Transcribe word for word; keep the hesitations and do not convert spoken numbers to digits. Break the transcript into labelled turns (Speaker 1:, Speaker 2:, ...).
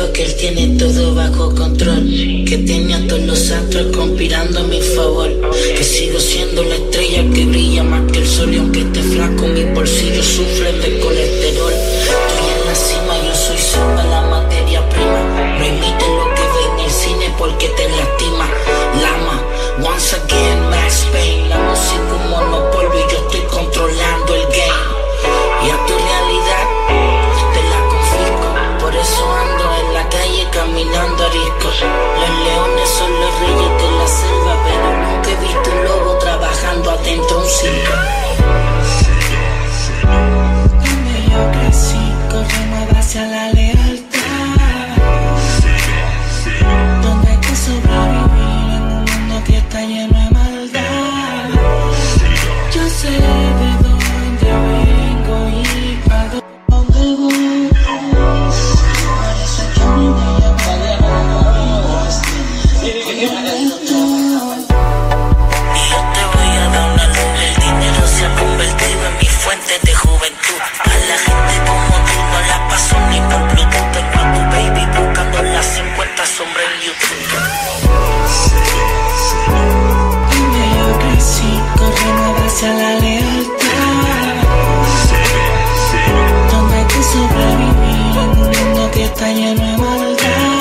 Speaker 1: siento que él tiene todo bajo control, que tiene a todos los astros conspirando a mi favor, que sigo siendo la estrella que brilla más que el sol, y aunque esté flaco mis bolsillos sufren de colesterol. Estoy en la cima, yo soy sopa, la materia prima. No imites lo que ves en el cine porque te lastima. Lama, once again, Max Payne. La música un monopolio y yo estoy controlando el game. Y a tu realidad te la confisco, por eso ando en la calle caminando arisco. Los leones son los reyes de la selva, pero nunca he visto un lobo trabajando adentro un circo. Donde yo crecí, corriendo hacia la lealtad, donde hay que sobrevivir en un mundo que está lleno de maldad. Yo sé de dónde vengo y a dónde voy, por eso yo me voy a pagar. Yo te voy a dar una luz, el dinero se ha convertido en mi fuente de juventud. A la gente como tú no la paso ni por Bluetooth. Tengo a tu baby buscando las cincuenta sombras en YouTube. Donde yo crecí, corriendo hacia la lealtad, donde hay que sobrevivir en un mundo que está lleno de maldad.